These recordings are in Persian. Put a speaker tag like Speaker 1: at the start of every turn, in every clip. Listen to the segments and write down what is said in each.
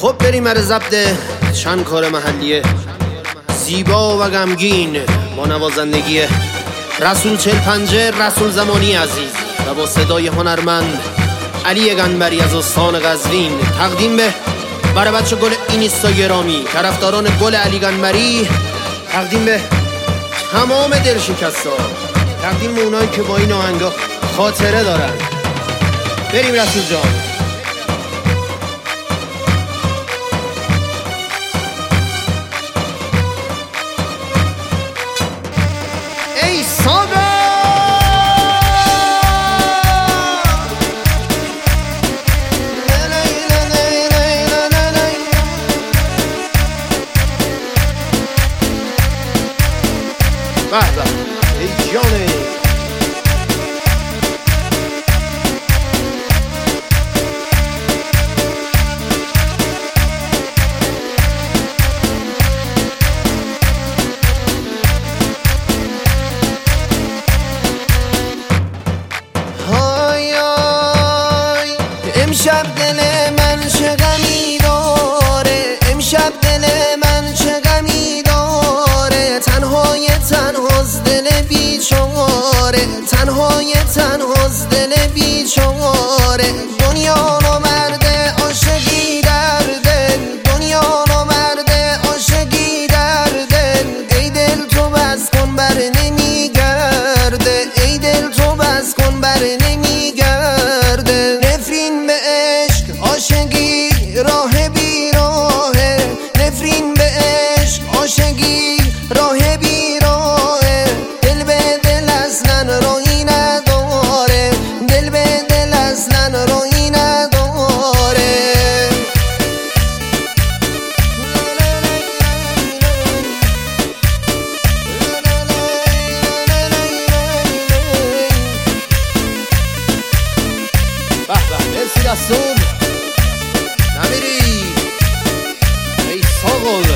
Speaker 1: خب بریم برای ضبط چند کار محلیه زیبا و غمگین با نوازندگی رسول چلپنجه رسول زمانی عزیز و با صدای هنرمند علی گنبری از استان قزوین تقدیم به برای بچه گل اینستا گرامی، طرفداران گل علی گنبری، تقدیم به تمام دلشکستا، تقدیم به اونایی که با این آهنگا خاطره دارن. بریم رسول جان. ای سادا بحبه ای جانه امشب دل من چه غمی داره، امشب دل من چه غمی داره، تنهای تنهاست دل بیچاره، تنهای تنهاست دل بیچاره. دنیا نامرده عاشقی در دل، دنیا نامرده عاشقی در دل. ای دل تو بس کن بر نمیگرده، ای دل تو بس کن بر نمیگرده. نفرین به عشق عاشقی راه بی راهه، نفرین به عشق عاشقی راه بی راهه. دل به دل اصلا راهی نداره، دل به دل اصلا راهی نداره. به به مرسی رسول نمیری ای ساغل.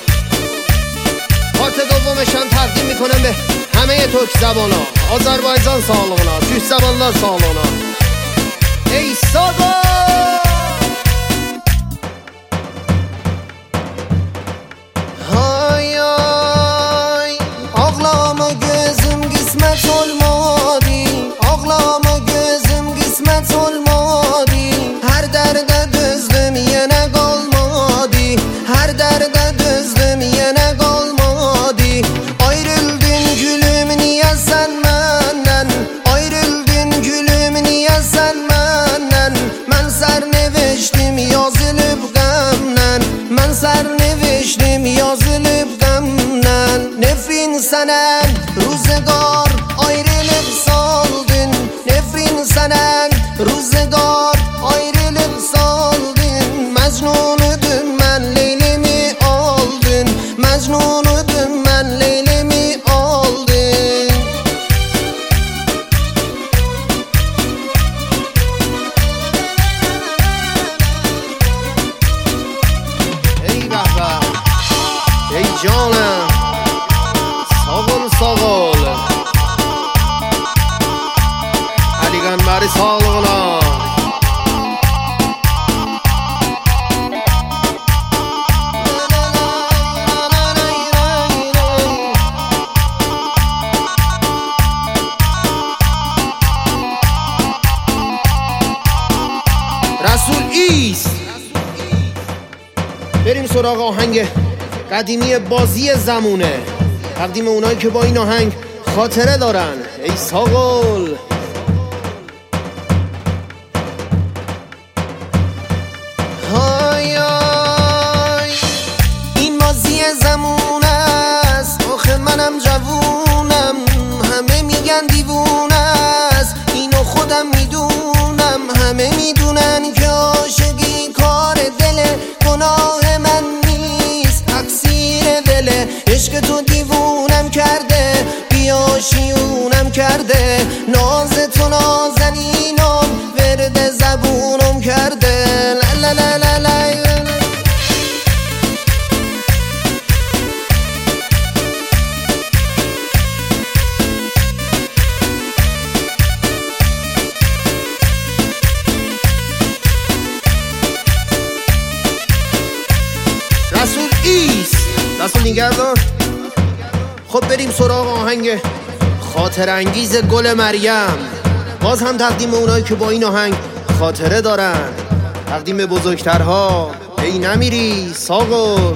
Speaker 1: پارت دومشم تقدیم میکنم به همه ترک زبانا، آذربایجان سالونا، ترک زبانlar سالونا. ای ساغل های های ağlama gözüm qismət olmadı, ağlama gözüm qismət olmadı. Hər dərdə dözdüm yenə qalmadı, hər dərdə dözdüm yenə qalmadı. Ayrıldın gülüm niyə sən məndən, ayrıldın gülüm niyə sən məndən. Mən sərnevişdim yazılıb qəmdən, mən sərnevişdim yazılıb qəmdən. Nefrin sənən روزگار ayrılıb saldın, nefrin sənən روزگار ayrılıb saldın. Məcnunudum mən Leylimi aldın, Məcnunudum mən Leylimi aldın. ای بحبه ای جانم ساغل ساغل علی گنبری سالونا. رسول ایست. بریم سراغ آهنگ قدیمی بازی زمونه، تقدیم اونایی که با این آهنگ خاطره دارن. ای ساغل های های این بازی زمونه است، آخه منم جوونم، همه میگن دیوونه است، اینو خودم میدونم. همه میدونن که عاشقی کار دل، گناه من نیست تقصیر دل. عشق تو دیوونم کرده، بیاشیونم کرده، ناز تو نازنینم ورد زبونم کرده. لا لا لا لا رو نگردار. خب بریم سراغ آهنگ خاطر انگیز گل مریم. باز هم تقدیم اونایی که با این آهنگ خاطره دارن، تقدیم به بزرگترها. ای نمیری ساقل.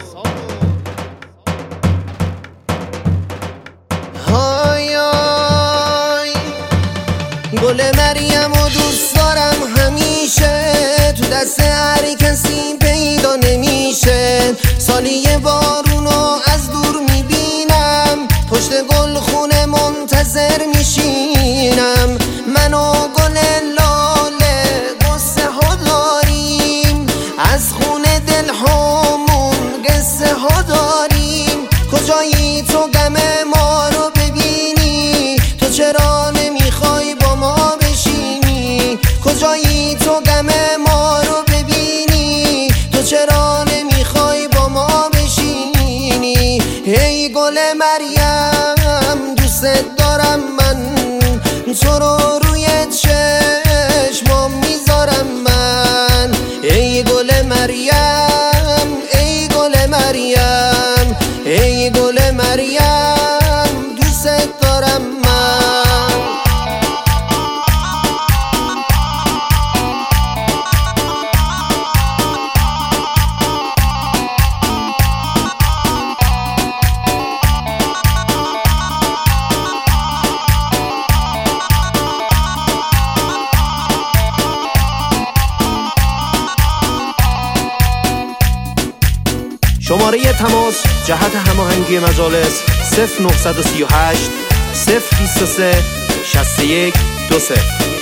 Speaker 1: های های گل مریم و دوست دارم همیشه، تو دست هر کسی پیدا نمیشه. سالی یه بارونو از دور میبینم، پشت گل خونه منتظر میشینم. من و گل لاله قصه ها داریم، از خونه دل هامون قصه ها داریم. کجایی تو غم ما رو ببینی؟ تو چرا نمیخوای با ما بشینی؟ کجایی تو غم ما رو ببینی؟ تو چرا نمیخوای با ما بشینی؟ ای گل مریم دوست دارم من، تو رو روی چشمام میذارم من. ای گل مریم، ای گل مریم، ای گل مریم دوست دارم من. شماره تماس جهت هماهنگی مجالس 0938 023 61 20.